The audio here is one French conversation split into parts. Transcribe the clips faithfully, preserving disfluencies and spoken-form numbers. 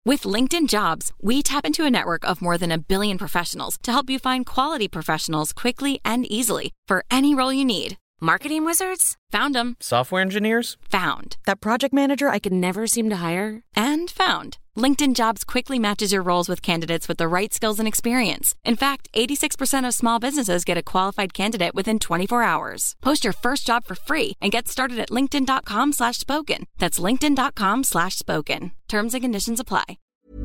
With LinkedIn Jobs, we tap into a network of more than a billion professionals to help you find quality professionals quickly and easily for any role you need. Marketing wizards? Found them. Software engineers? Found. That project manager I could never seem to hire? And found. LinkedIn Jobs quickly matches your roles with candidates with the right skills and experience. In fact, eighty-six percent of small businesses get a qualified candidate within twenty-four hours. Post your first job for free and get started at linkedin.com slash spoken. That's linkedin.com slash spoken. Terms and conditions apply.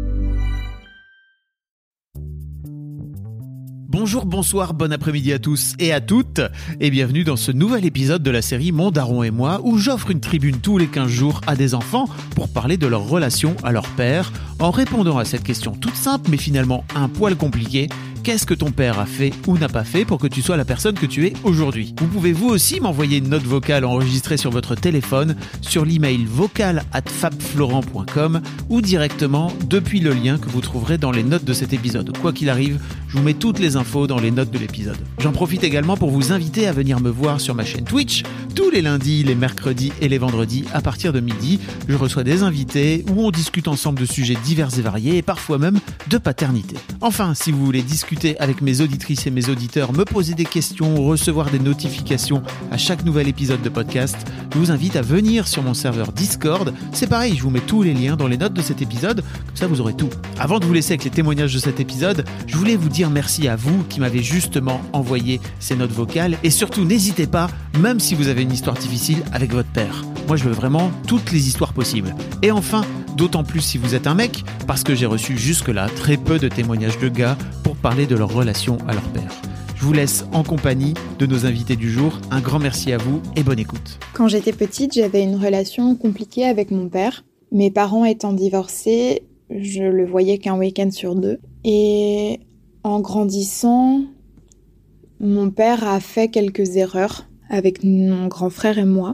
Bonjour, bonsoir, bon après-midi à tous et à toutes et bienvenue dans ce nouvel épisode de la série Mon Daron et moi où j'offre une tribune tous les quinze jours à des enfants pour parler de leur relation à leur père en répondant à cette question toute simple mais finalement un poil compliquée. Qu'est-ce que ton père a fait ou n'a pas fait pour que tu sois la personne que tu es aujourd'hui? Vous pouvez vous aussi m'envoyer une note vocale enregistrée sur votre téléphone sur l'email vocal at fabflorent point com ou directement depuis le lien que vous trouverez dans les notes de cet épisode. Quoi qu'il arrive, je vous mets toutes les infos dans les notes de l'épisode. J'en profite également pour vous inviter à venir me voir sur ma chaîne Twitch tous les lundis, les mercredis et les vendredis à partir de midi. Je reçois des invités où on discute ensemble de sujets divers et variés et parfois même de paternité. Enfin, si vous voulez discuter avec mes auditrices et mes auditeurs, me poser des questions, recevoir des notifications à chaque nouvel épisode de podcast, je vous invite à venir sur mon serveur Discord. C'est pareil, je vous mets tous les liens dans les notes de cet épisode, comme ça vous aurez tout. Avant de vous laisser avec les témoignages de cet épisode, je voulais vous dire merci à vous qui m'avez justement envoyé ces notes vocales et surtout n'hésitez pas, même si vous avez une histoire difficile avec votre père. Moi je veux vraiment toutes les histoires possibles. Et enfin, d'autant plus si vous êtes un mec, parce que j'ai reçu jusque-là très peu de témoignages de gars pour parler de leur relation à leur père. Je vous laisse en compagnie de nos invités du jour. Un grand merci à vous et bonne écoute. Quand j'étais petite, j'avais une relation compliquée avec mon père. Mes parents étant divorcés, je le voyais qu'un week-end sur deux. Et en grandissant, mon père a fait quelques erreurs avec mon grand frère et moi,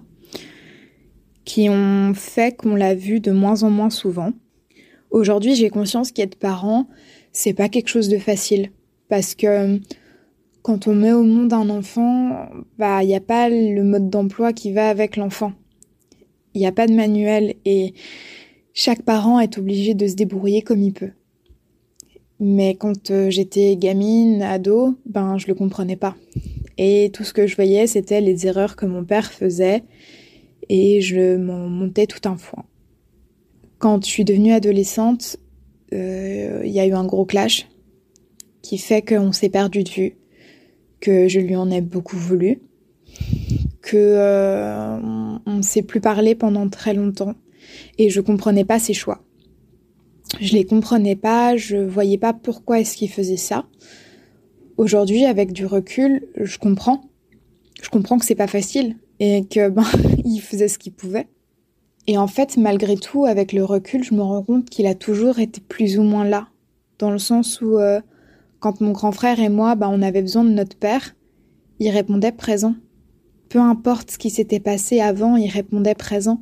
qui ont fait qu'on l'a vu de moins en moins souvent. Aujourd'hui, j'ai conscience qu'être parent, c'est pas quelque chose de facile. Parce que quand on met au monde un enfant, bah, y a pas le mode d'emploi qui va avec l'enfant. Il n'y a pas de manuel et chaque parent est obligé de se débrouiller comme il peut. Mais quand euh, j'étais gamine, ado, ben, je le comprenais pas. Et tout ce que je voyais, c'était les erreurs que mon père faisait et je m'en montais tout un foin. Quand je suis devenue adolescente, il euh, y a eu un gros clash qui fait qu'on s'est perdu de vue, que je lui en ai beaucoup voulu, que euh, on ne s'est plus parlé pendant très longtemps et je comprenais pas ses choix. Je les comprenais pas, je voyais pas pourquoi est-ce qu'il faisait ça. Aujourd'hui, avec du recul, je comprends. Je comprends que c'est pas facile et que ben il faisait ce qu'il pouvait. Et en fait, malgré tout, avec le recul, je me rends compte qu'il a toujours été plus ou moins là. Dans le sens où, euh, quand mon grand frère et moi, bah, on avait besoin de notre père, il répondait présent. Peu importe ce qui s'était passé avant, il répondait présent.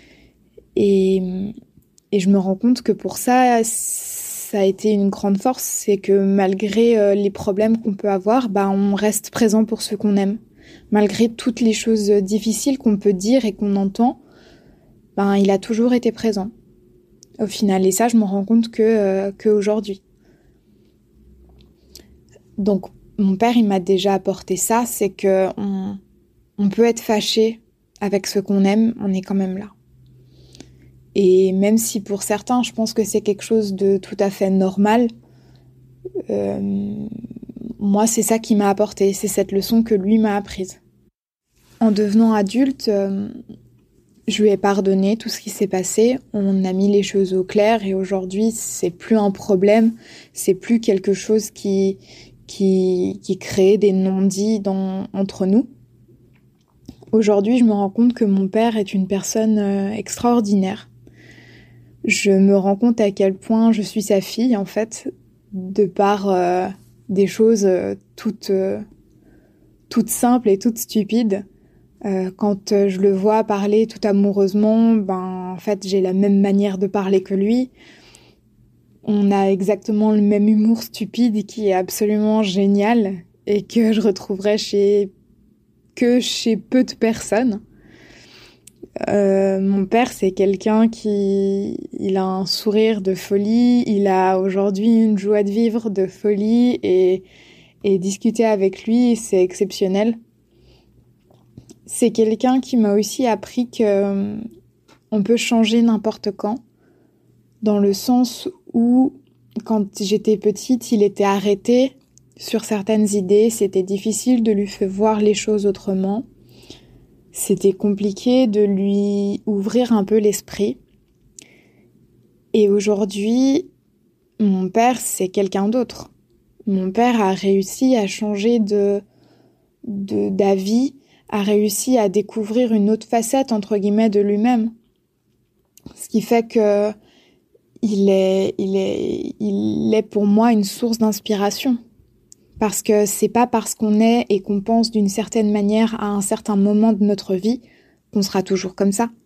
Et, et je me rends compte que pour ça, ça a été une grande force. C'est que malgré euh, les problèmes qu'on peut avoir, bah, on reste présent pour ceux qu'on aime. Malgré toutes les choses difficiles qu'on peut dire et qu'on entend, ben, il a toujours été présent, au final. Et ça, je me rends compte que, euh, qu'aujourd'hui. Donc, mon père, il m'a déjà apporté ça, c'est que on, on peut être fâché avec ce qu'on aime, on est quand même là. Et même si pour certains, je pense que c'est quelque chose de tout à fait normal, euh, moi, c'est ça qui m'a apporté, c'est cette leçon que lui m'a apprise. En devenant adulte, euh, je lui ai pardonné tout ce qui s'est passé, on a mis les choses au clair et aujourd'hui c'est plus un problème, c'est plus quelque chose qui, qui, qui crée des non-dits dans, entre nous. Aujourd'hui je me rends compte que mon père est une personne euh, extraordinaire. Je me rends compte à quel point je suis sa fille en fait, de par euh, des choses euh, toutes, euh, toutes simples et toutes stupides. Euh, quand euh, je le vois parler tout amoureusement, ben en fait j'ai la même manière de parler que lui. On a exactement le même humour stupide qui est absolument génial et que je retrouverais chez que chez peu de personnes. Euh, mon père, c'est quelqu'un qui, il a un sourire de folie, il a aujourd'hui une joie de vivre de folie et, et discuter avec lui, c'est exceptionnel. C'est quelqu'un qui m'a aussi appris que on peut changer n'importe quand, dans le sens où, quand j'étais petite, il était arrêté sur certaines idées, c'était difficile de lui faire voir les choses autrement. C'était compliqué de lui ouvrir un peu l'esprit. Et aujourd'hui, mon père, c'est quelqu'un d'autre. Mon père a réussi à changer de, de, d'avis, a réussi à découvrir une autre facette, entre guillemets, de lui-même. Ce qui fait que il est, il est, il est pour moi une source d'inspiration. Parce que c'est pas parce qu'on est et qu'on pense d'une certaine manière à un certain moment de notre vie qu'on sera toujours comme ça.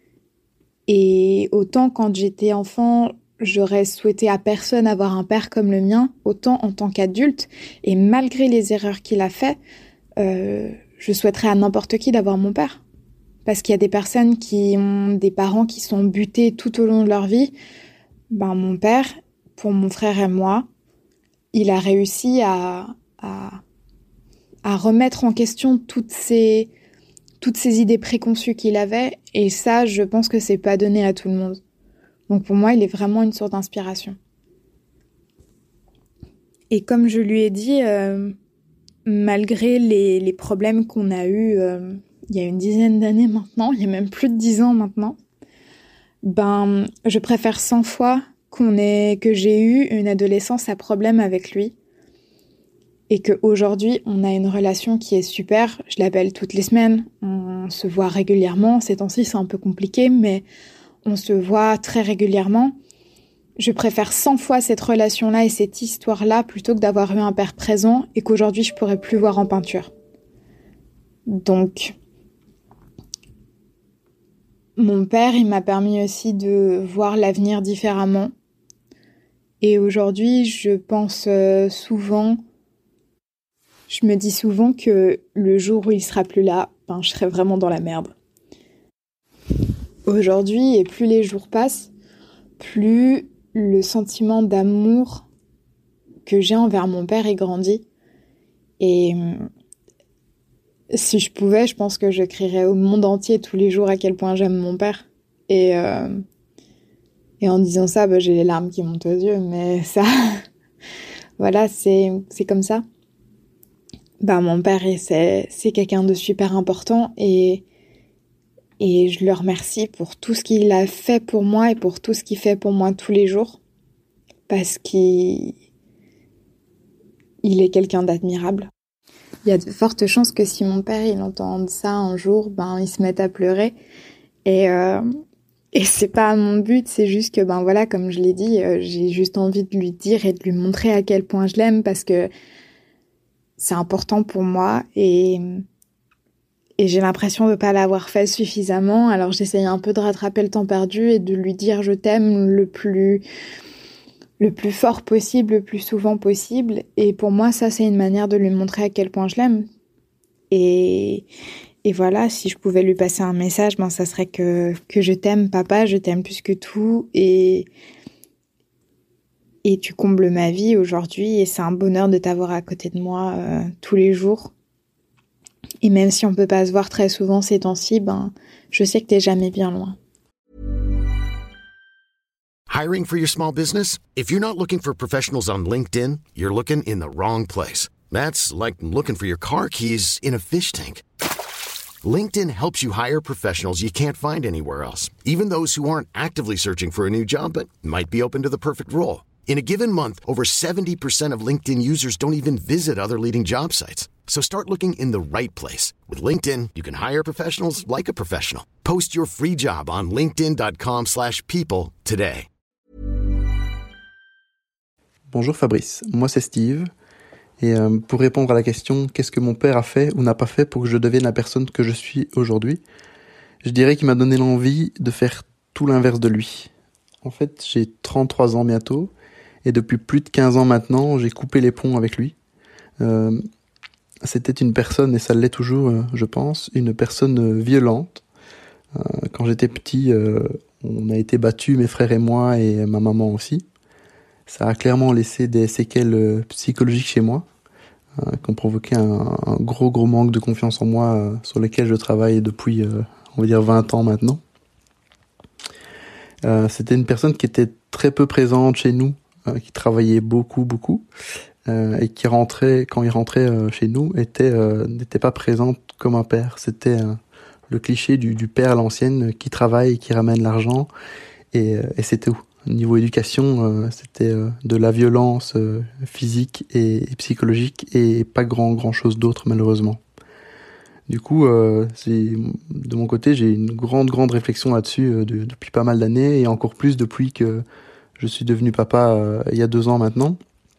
Et autant quand j'étais enfant, j'aurais souhaité à personne avoir un père comme le mien, autant en tant qu'adulte, et malgré les erreurs qu'il a fait, euh, je souhaiterais à n'importe qui d'avoir mon père. Parce qu'il y a des personnes qui ont des parents qui sont butés tout au long de leur vie. Ben, mon père, pour mon frère et moi, il a réussi à, à, à remettre en question toutes ces, toutes ces idées préconçues qu'il avait. Et ça, je pense que c'est pas donné à tout le monde. Donc pour moi, il est vraiment une source d'inspiration. Et comme je lui ai dit, euh, malgré les, les problèmes qu'on a eus euh, il y a une dizaine d'années maintenant, il y a même plus de dix ans maintenant, ben, je préfère cent fois qu'on ait, que j'ai eu une adolescence à problème avec lui et qu'aujourd'hui, on a une relation qui est super. Je l'appelle toutes les semaines, on se voit régulièrement. Ces temps-ci, c'est un peu compliqué, mais on se voit très régulièrement. Je préfère cent fois cette relation-là et cette histoire-là plutôt que d'avoir eu un père présent et qu'aujourd'hui, je pourrais plus voir en peinture. Donc, mon père, il m'a permis aussi de voir l'avenir différemment. Et aujourd'hui, je pense souvent, je me dis souvent que le jour où il sera plus là, ben, je serai vraiment dans la merde. Aujourd'hui, et plus les jours passent, plus le sentiment d'amour que j'ai envers mon père est grandi. Et si je pouvais, je pense que je crierais au monde entier tous les jours à quel point j'aime mon père. Et, euh, et en disant ça, bah, j'ai les larmes qui montent aux yeux, mais ça, voilà, c'est, c'est comme ça. Bah, mon père, c'est, c'est quelqu'un de super important et, et je le remercie pour tout ce qu'il a fait pour moi et pour tout ce qu'il fait pour moi tous les jours. Parce qu'il il est quelqu'un d'admirable. Il y a de fortes chances que si mon père il entende ça un jour, ben il se mette à pleurer. Et, euh, et c'est pas mon but, c'est juste que, ben voilà, comme je l'ai dit, euh, j'ai juste envie de lui dire et de lui montrer à quel point je l'aime parce que c'est important pour moi et, et j'ai l'impression de pas l'avoir fait suffisamment. Alors j'essaye un peu de rattraper le temps perdu et de lui dire je t'aime le plus, le plus fort possible, le plus souvent possible. Et pour moi, ça, c'est une manière de lui montrer à quel point je l'aime. Et, et voilà, si je pouvais lui passer un message, ben ça serait que, que je t'aime, papa, je t'aime plus que tout. Et, et tu combles ma vie aujourd'hui et c'est un bonheur de t'avoir à côté de moi euh, tous les jours. Et même si on peut pas se voir très souvent ces temps-ci, ben, je sais que t'es jamais bien loin. Hiring for your small business? If you're not looking for professionals on LinkedIn, you're looking in the wrong place. That's like looking for your car keys in a fish tank. LinkedIn helps you hire professionals you can't find anywhere else, even those who aren't actively searching for a new job but might be open to the perfect role. In a given month, over seventy percent of LinkedIn users don't even visit other leading job sites. So start looking in the right place. With LinkedIn, you can hire professionals like a professional. Post your free job on linkedin dot com slash people today. Bonjour Fabrice, moi c'est Steve. Et euh, pour répondre à la question « Qu'est-ce que mon père a fait ou n'a pas fait pour que je devienne la personne que je suis aujourd'hui ?» Je dirais qu'il m'a donné l'envie de faire tout l'inverse de lui. En fait, j'ai trente-trois ans bientôt. Et depuis plus de quinze ans maintenant, j'ai coupé les ponts avec lui. Euh, c'était une personne, et ça l'est toujours, je pense, une personne violente, Euh, quand j'étais petit, euh, on a été battus, mes frères et moi, et ma maman aussi. Ça a clairement laissé des séquelles euh, psychologiques chez moi, euh, qui ont provoqué un, un gros gros manque de confiance en moi, euh, sur lequel je travaille depuis, euh, on va dire, vingt ans maintenant. Euh, c'était une personne qui était très peu présente chez nous, euh, qui travaillait beaucoup beaucoup, euh, et qui rentrait, quand il rentrait euh, chez nous, était euh, n'était pas présente comme un père. C'était euh, le cliché du, du père à l'ancienne qui travaille et qui ramène l'argent, et, euh, et c'était où. Niveau éducation, euh, c'était euh, de la violence euh, physique et, et psychologique, et pas grand grand chose d'autre malheureusement. Du coup, euh, c'est, de mon côté, j'ai une grande grande réflexion là-dessus euh, de, depuis pas mal d'années, et encore plus depuis que je suis devenu papa euh, il y a deux ans maintenant.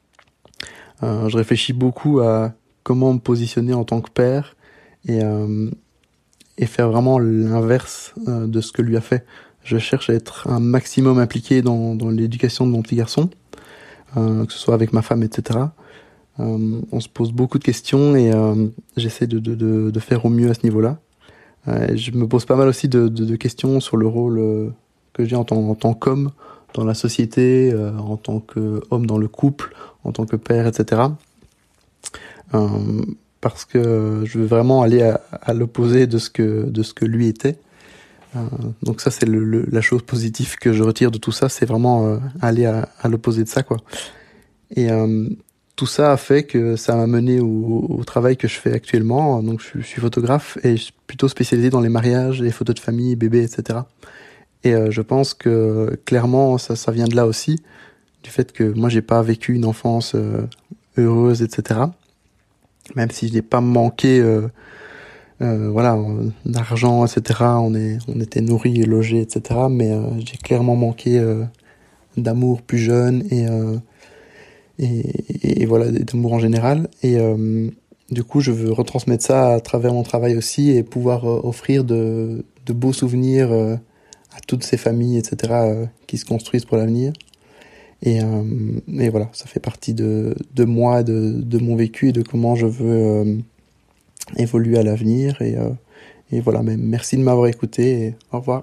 Euh, je réfléchis beaucoup à comment me positionner en tant que père, et, euh, et faire vraiment l'inverse euh, de ce que lui a fait. Je cherche à être un maximum impliqué dans, dans l'éducation de mon petit garçon, euh, que ce soit avec ma femme, et cetera. Euh, on se pose beaucoup de questions, et euh, j'essaie de, de, de, de faire au mieux à ce niveau-là. Euh, je me pose pas mal aussi de, de, de questions sur le rôle euh, que j'ai en tant, en tant qu'homme dans la société, euh, en tant qu'homme dans le couple, en tant que père, et cetera. Euh, parce que je veux vraiment aller à, à l'opposé de ce que de ce que lui était. Euh, donc ça, c'est le, le, la chose positive que je retire de tout ça, c'est vraiment euh, aller à, à l'opposé de ça, quoi. Et euh, tout ça a fait que ça m'a mené au, au travail que je fais actuellement. Donc je, je suis photographe, et je suis plutôt spécialisé dans les mariages, les photos de famille, bébés, et cetera. Et euh, je pense que clairement ça, ça vient de là aussi, du fait que moi j'ai pas vécu une enfance euh, heureuse, et cetera. Même si je n'ai pas manqué euh, Euh, voilà, d'argent, et cetera. On est, on était nourris et logés, et cetera. Mais euh, j'ai clairement manqué euh, d'amour plus jeune, et, euh, et, et voilà, d'amour en général. Et euh, du coup, je veux retransmettre ça à travers mon travail aussi, et pouvoir euh, offrir de, de beaux souvenirs euh, à toutes ces familles, et cetera. Euh, qui se construisent pour l'avenir. Et, euh, et voilà, ça fait partie de, de moi, de, de mon vécu, et de comment je veux euh, évoluer à l'avenir. Et, euh, et voilà, mais merci de m'avoir écouté, et au revoir.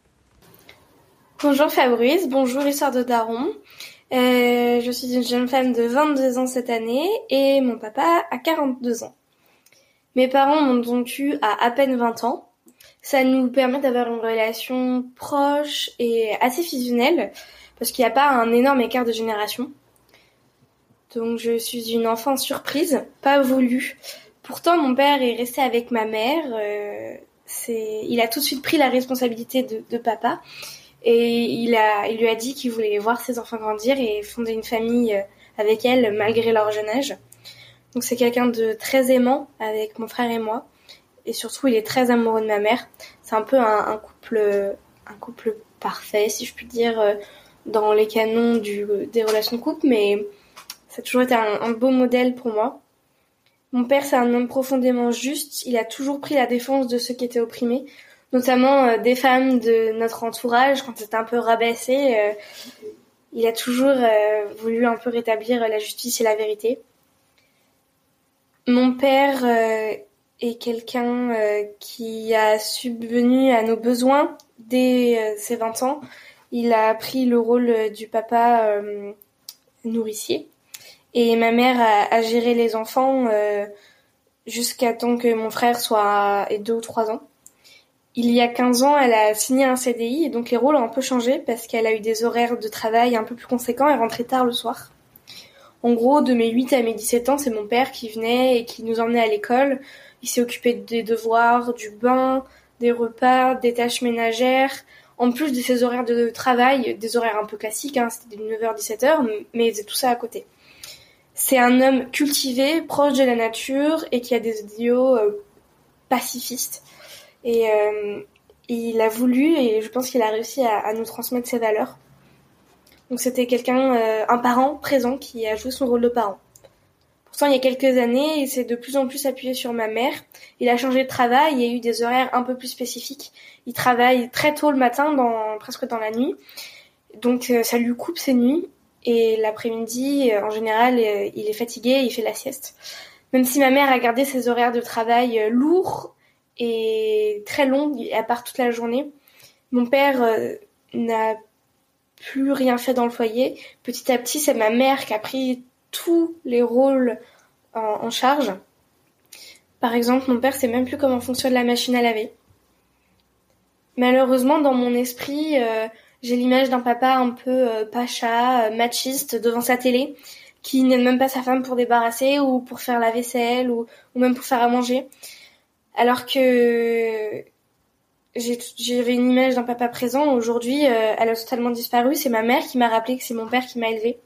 Bonjour Fabrice, bonjour Histoire de Daron. Euh, je suis une jeune femme de vingt-deux ans cette année, et mon papa a quarante-deux ans. Mes parents m'ont donc eu à à peine vingt ans. Ça nous permet d'avoir une relation proche et assez fusionnelle, parce qu'il n'y a pas un énorme écart de génération. Donc je suis une enfant surprise, pas voulue. Pourtant, mon père est resté avec ma mère. Euh, c'est, il a tout de suite pris la responsabilité de, de papa, et il a, il lui a dit qu'il voulait voir ses enfants grandir et fonder une famille avec elle malgré leur jeune âge. Donc c'est quelqu'un de très aimant avec mon frère et moi, et surtout il est très amoureux de ma mère. C'est un peu un, un couple, un couple parfait, si je puis dire, dans les canons du, des relations de couple, mais ça a toujours été un, un beau modèle pour moi. Mon père, c'est un homme profondément juste. Il a toujours pris la défense de ceux qui étaient opprimés, notamment euh, des femmes de notre entourage quand c'était un peu rabaissé. Euh, il a toujours euh, voulu un peu rétablir la justice et la vérité. Mon père euh, est quelqu'un euh, qui a subvenu à nos besoins dès euh, ses vingt ans. Il a pris le rôle du papa euh, nourricier. Et ma mère a, a géré les enfants euh, jusqu'à temps que mon frère soit ait deux ou trois ans. Il y a quinze ans, elle a signé un C D I, et donc les rôles ont un peu changé parce qu'elle a eu des horaires de travail un peu plus conséquents et rentrait tard le soir. En gros, de mes huit à mes dix-sept ans, c'est mon père qui venait et qui nous emmenait à l'école. Il s'est occupé des devoirs, du bain, des repas, des tâches ménagères, en plus de ses horaires de travail, des horaires un peu classiques, hein, c'était de neuf heures à dix-sept heures, mais il faisait tout ça à côté. C'est un homme cultivé, proche de la nature, et qui a des idéaux euh, pacifistes. Et euh, il a voulu, et je pense qu'il a réussi à, à nous transmettre ses valeurs. Donc c'était quelqu'un, euh, un parent présent qui a joué son rôle de parent. Pourtant, il y a quelques années, il s'est de plus en plus appuyé sur ma mère. Il a changé de travail et a eu des horaires un peu plus spécifiques. Il travaille très tôt le matin, dans, presque dans la nuit. Donc euh, ça lui coupe ses nuits. Et l'après-midi, en général, il est fatigué, il fait la sieste. Même si ma mère a gardé ses horaires de travail lourds est très long, à part toute la journée. Mon père euh, n'a plus rien fait dans le foyer. Petit à petit, c'est ma mère qui a pris tous les rôles en, en charge. Par exemple, mon père sait même plus comment fonctionne la machine à laver. Malheureusement, dans mon esprit, euh, j'ai l'image d'un papa un peu euh, pacha, euh, machiste, devant sa télé, qui n'aide même pas sa femme pour débarrasser ou pour faire la vaisselle ou, ou même pour faire à manger. Alors que j'ai, j'avais une image d'un papa présent. Aujourd'hui, euh, elle a totalement disparu. C'est ma mère qui m'a rappelé que c'est mon père qui m'a élevée.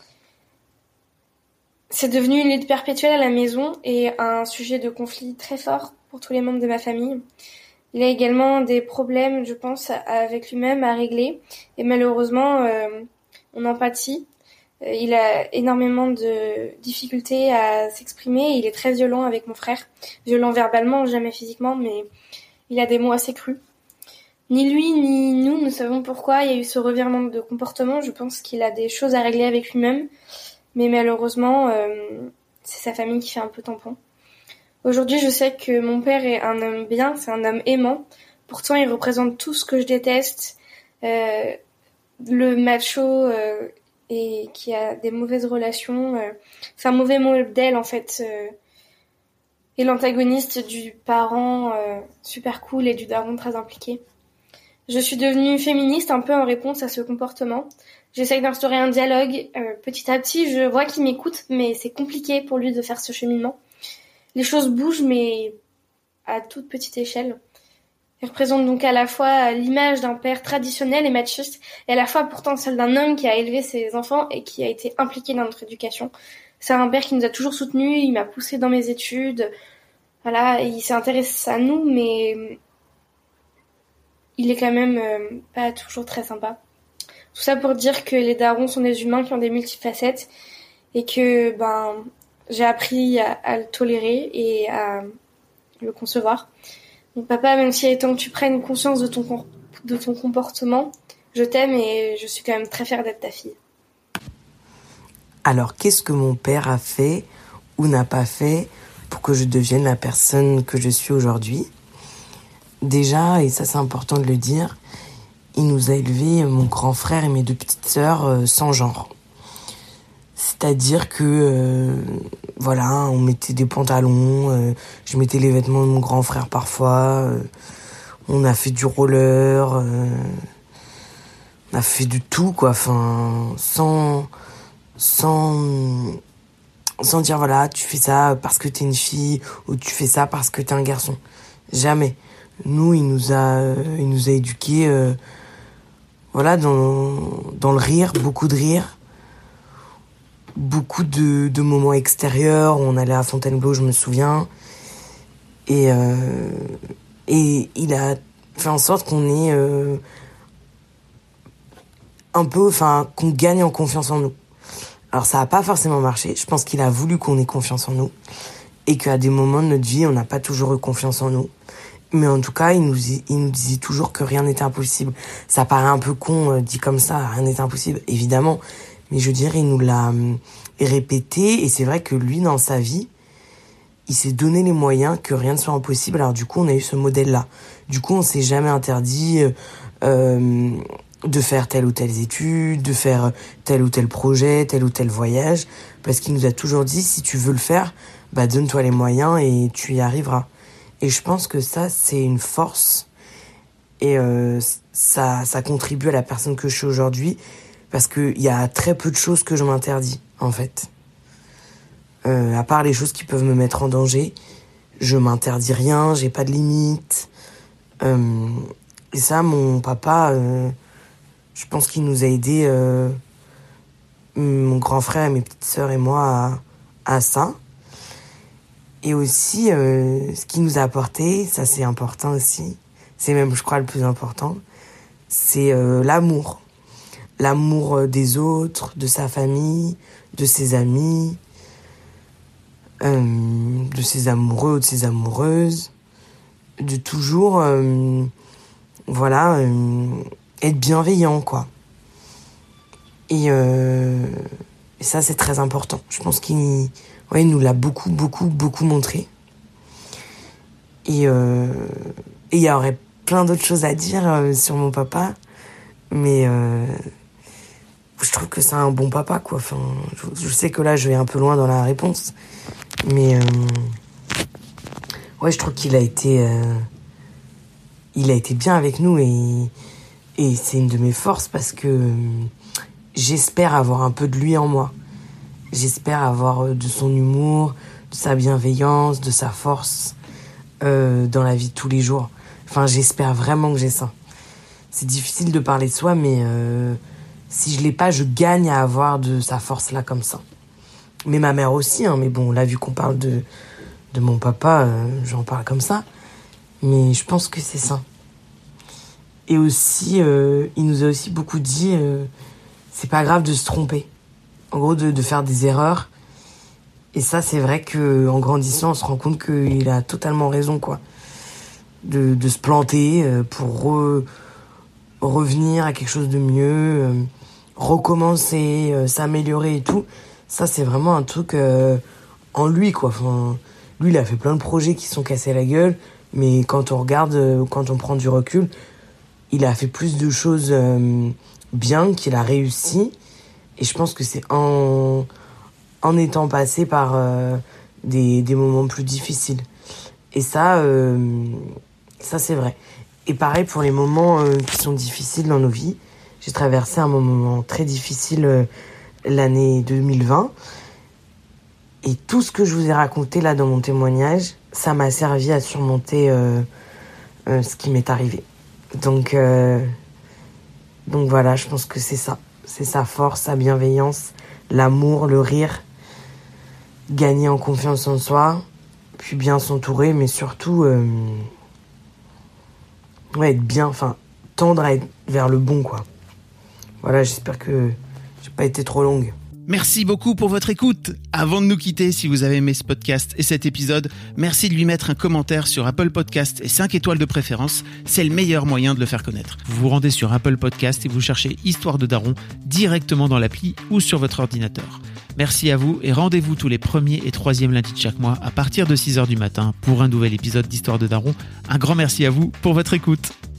C'est devenu une lutte perpétuelle à la maison et un sujet de conflit très fort pour tous les membres de ma famille. Il a également des problèmes, je pense, avec lui-même à régler. Et malheureusement, euh, on en pâtit. Il a énormément de difficultés à s'exprimer. Il est très violent avec mon frère. Violent verbalement, jamais physiquement, mais il a des mots assez crus. Ni lui, ni nous, nous savons pourquoi il y a eu ce revirement de comportement. Je pense qu'il a des choses à régler avec lui-même. Mais malheureusement, euh, c'est sa famille qui fait un peu tampon. Aujourd'hui, je sais que mon père est un homme bien, c'est un homme aimant. Pourtant, il représente tout ce que je déteste. Euh, le macho... Euh, et qui a des mauvaises relations. Euh, c'est un mauvais modèle, en fait. Euh, et l'antagoniste du parent euh, super cool et du daron très impliqué. Je suis devenue féministe un peu en réponse à ce comportement. J'essaye d'instaurer un dialogue. Euh, petit à petit, je vois qu'il m'écoute, mais c'est compliqué pour lui de faire ce cheminement. Les choses bougent, mais à toute petite échelle. Il représente donc à la fois l'image d'un père traditionnel et machiste, et à la fois pourtant celle d'un homme qui a élevé ses enfants et qui a été impliqué dans notre éducation. C'est un père qui nous a toujours soutenus, il m'a poussé dans mes études, voilà, il s'est intéressé à nous, mais il est quand même euh, pas toujours très sympa. Tout ça pour dire que les darons sont des humains qui ont des multifacettes, et que ben j'ai appris à, à le tolérer et à le concevoir. Donc papa, même s'il est temps que tu prennes conscience de ton, de ton comportement, je t'aime et je suis quand même très fière d'être ta fille. Alors, qu'est-ce que mon père a fait ou n'a pas fait pour que je devienne la personne que je suis aujourd'hui ? Déjà, et ça c'est important de le dire, il nous a élevés, mon grand frère et mes deux petites sœurs, euh, sans genre. C'est-à-dire que, euh, voilà, on mettait des pantalons, euh, je mettais les vêtements de mon grand frère parfois, euh, on a fait du roller, euh, on a fait de tout, quoi, enfin, sans, sans, sans dire, voilà, tu fais ça parce que t'es une fille, ou tu fais ça parce que t'es un garçon. Jamais. Nous, il nous a, euh, il nous a éduqués, euh, voilà, dans, dans le rire, beaucoup de rire. Beaucoup de, de moments extérieurs, on allait à Fontainebleau, je me souviens. Et, euh, et il a fait en sorte qu'on ait euh, un peu, enfin, qu'on gagne en confiance en nous. Alors ça n'a pas forcément marché, je pense qu'il a voulu qu'on ait confiance en nous. Et qu'à des moments de notre vie, on n'a pas toujours eu confiance en nous. Mais en tout cas, il nous, il nous disait toujours que rien n'était impossible. Ça paraît un peu con, euh, dit comme ça, rien n'est impossible, évidemment. Mais je dirais, il nous l'a euh, répété, et c'est vrai que lui, dans sa vie, il s'est donné les moyens que rien ne soit impossible. Alors du coup, on a eu ce modèle-là. Du coup, on s'est jamais interdit euh, de faire telle ou telle étude, de faire tel ou tel projet, tel ou tel voyage, parce qu'il nous a toujours dit, si tu veux le faire, bah donne-toi les moyens et tu y arriveras. Et je pense que ça, c'est une force, et euh, ça, ça contribue à la personne que je suis aujourd'hui, parce qu'il y a très peu de choses que je m'interdis, en fait. Euh, à part les choses qui peuvent me mettre en danger, je m'interdis rien, j'ai pas de limite. Euh, et ça, mon papa, euh, je pense qu'il nous a aidés, euh, mon grand frère, mes petites sœurs et moi, à, à ça. Et aussi, euh, ce qu'il nous a apporté, ça c'est important aussi, c'est même, je crois, le plus important, c'est euh, l'amour. L'amour des autres, de sa famille, de ses amis, euh, de ses amoureux ou de ses amoureuses, de toujours, euh, voilà, euh, être bienveillant, quoi. Et, euh, et ça, c'est très important. Je pense qu'il ouais, il nous l'a beaucoup, beaucoup, beaucoup montré. Et euh, et il y aurait plein d'autres choses à dire euh, sur mon papa, mais euh, je trouve que c'est un bon papa, quoi. Enfin, je, je sais que là, je vais un peu loin dans la réponse, mais euh, ouais, je trouve qu'il a été, euh, il a été bien avec nous et et c'est une de mes forces parce que euh, j'espère avoir un peu de lui en moi. J'espère avoir de son humour, de sa bienveillance, de sa force euh, dans la vie de tous les jours. Enfin, j'espère vraiment que j'ai ça. C'est difficile de parler de soi, mais euh, si je l'ai pas, je gagne à avoir de sa force-là comme ça. Mais ma mère aussi, hein, mais bon, là, vu qu'on parle de, de mon papa, euh, j'en parle comme ça. Mais je pense que c'est ça. Et aussi, euh, il nous a aussi beaucoup dit, euh, c'est pas grave de se tromper. En gros, de, de faire des erreurs. Et ça, c'est vrai qu'en grandissant, on se rend compte qu'il a totalement raison, quoi. De, de se planter pour re, revenir à quelque chose de mieux, euh, recommencer, euh, s'améliorer et tout. Ça, c'est vraiment un truc euh, en lui, quoi. Enfin, lui, il a fait plein de projets qui sont cassés la gueule, mais quand on regarde, euh, quand on prend du recul, il a fait plus de choses euh, bien, qu'il a réussi. Et je pense que c'est en, en étant passé par euh, des, des moments plus difficiles. Et ça, euh, ça c'est vrai. Et pareil pour les moments euh, qui sont difficiles dans nos vies. J'ai traversé un moment très difficile euh, l'année deux mille vingt. Et tout ce que je vous ai raconté là dans mon témoignage, ça m'a servi à surmonter euh, euh, ce qui m'est arrivé. Donc, euh, donc voilà, je pense que c'est ça. C'est sa force, sa bienveillance, l'amour, le rire, gagner en confiance en soi, puis bien s'entourer, mais surtout euh, ouais, être bien, enfin tendre à être vers le bon, quoi. Voilà, j'espère que j'ai pas été trop longue. Merci beaucoup pour votre écoute. Avant de nous quitter, si vous avez aimé ce podcast et cet épisode, merci de lui mettre un commentaire sur Apple Podcast et cinq étoiles de préférence. C'est le meilleur moyen de le faire connaître. Vous vous rendez sur Apple Podcast et vous cherchez Histoire de Daron directement dans l'appli ou sur votre ordinateur. Merci à vous et rendez-vous tous les premiers et troisièmes lundis de chaque mois à partir de six heures du matin pour un nouvel épisode d'Histoire de Daron. Un grand merci à vous pour votre écoute.